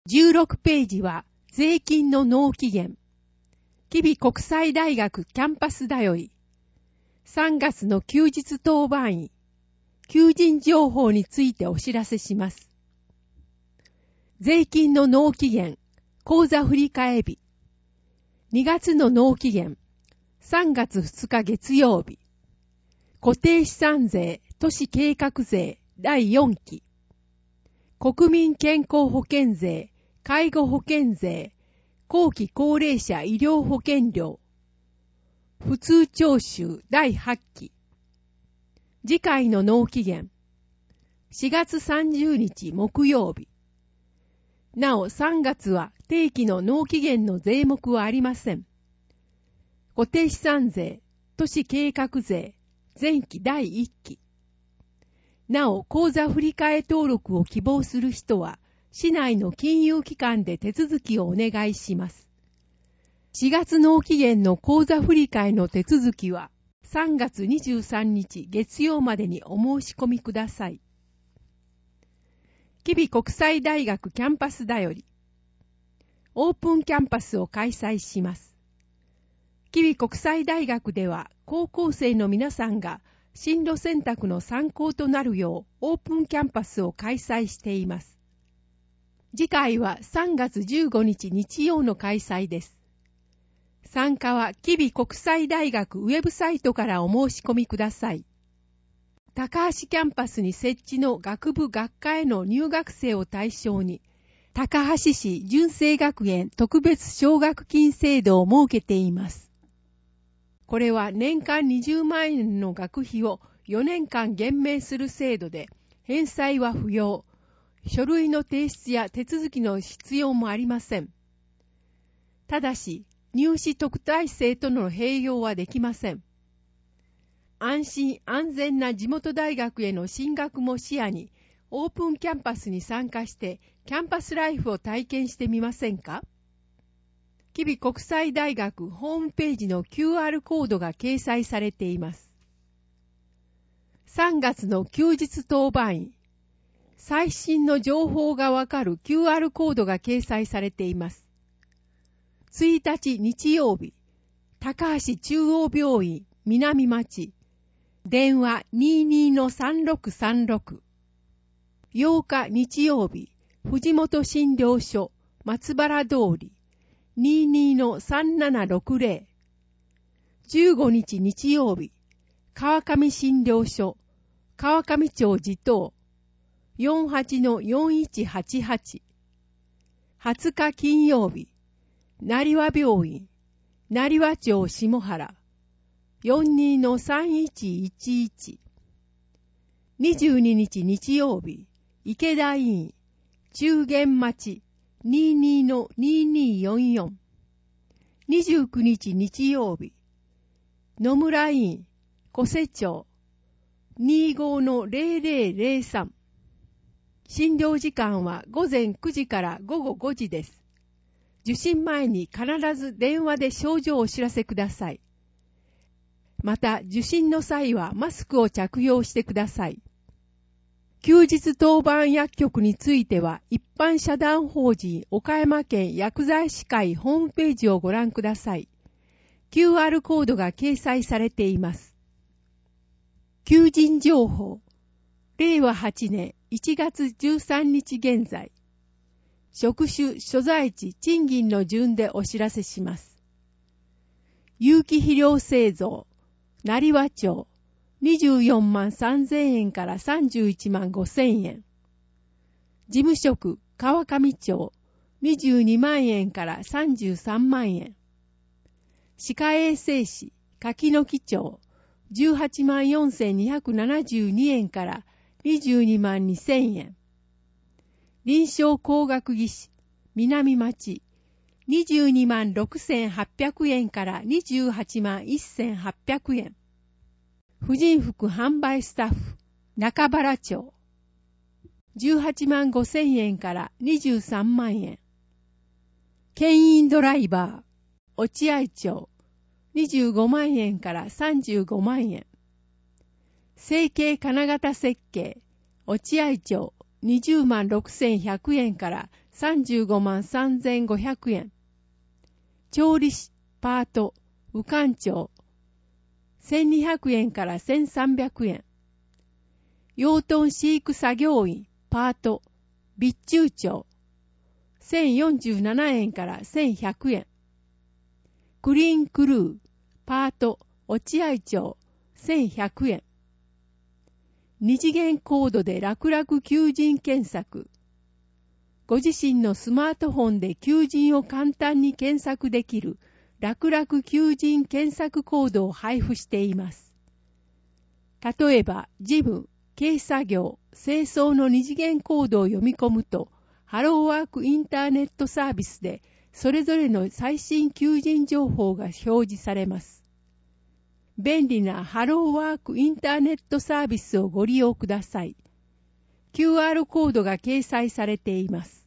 16ページは税金の納期限。吉備国際大学キャンパスだより。3月の休日当番員。求人情報についてお知らせします。税金の納期限。口座振替日。2月の納期限。3月2日月曜日。固定資産税、都市計画税第4期。国民健康保険税、介護保険税、後期高齢者医療保険料、普通徴収第8期。次回の納期限。4月30日木曜日。なお3月は定期の納期限の税目はありません。固定資産税、都市計画税、前期第1期。なお、口座振替登録を希望する人は、市内の金融機関で手続きをお願いします。4月納期限の口座振替の手続きは、3月23日月曜までにお申し込みください。吉備国際大学キャンパスだより、オープンキャンパスを開催します。吉備国際大学では、高校生の皆さんが、進路選択の参考となるようオープンキャンパスを開催しています。次回は3月15日日曜の開催です。参加は吉備国際大学ウェブサイトからお申し込みください。高橋キャンパスに設置の学部学科への入学生を対象に、高橋市純正学園特別奨学金制度を設けています。これは年間20万円の学費を4年間減免する制度で、返済は不要。書類の提出や手続きの必要もありません。ただし、入試特待生との併用はできません。安心安全な地元大学への進学も視野に、オープンキャンパスに参加して、キャンパスライフを体験してみませんか？吉備国際大学ホームページの QR コードが掲載されています。3月の休日当番員。最新の情報がわかる QR コードが掲載されています。1日日曜日、高橋中央病院南町、電話 22-3636。8日日曜日、藤本診療所松原通り、22-3760。15日日曜日、川上診療所、川上町地頭、48-4188。20日金曜日、成和病院、成和町下原、42-3111。22日日曜日、池田医院、中元町、22-2244。29日日曜日、野村医院、小瀬町、25-0003。診療時間は午前9時から午後5時です。受診前に必ず電話で症状をお知らせください。また、受診の際はマスクを着用してください。休日当番薬局については、一般社団法人岡山県薬剤師会ホームページをご覧ください。QR コードが掲載されています。求人情報。令和8年1月13日現在。職種、所在地、賃金の順でお知らせします。有機肥料製造、成和町。24万3000円から31万5000円。事務職、川上町、22万円から33万円。歯科衛生士、柿の木町、18万4272円から22万2000円。臨床工学技士、南町、22万6800円から28万1800円。婦人服販売スタッフ、中原町。18万5000円から23万円。牽引ドライバー、落合町。25万円から35万円。成形金型設計、落合町。20万6100円から 353,500 円。調理師、パート、右官長、1200円から1300円。養豚飼育作業員、パート、備中長、1047円から1100円。クリーンクルー、パート、落合長、1100円。二次元コードで楽々求人検索。ご自身のスマートフォンで求人を簡単に検索できる楽々求人検索コードを配布しています。例えば、事務、軽作業、清掃の二次元コードを読み込むと、ハローワークインターネットサービスでそれぞれの最新求人情報が表示されます。便利なハローワークインターネットサービスをご利用ください。QR コードが掲載されています。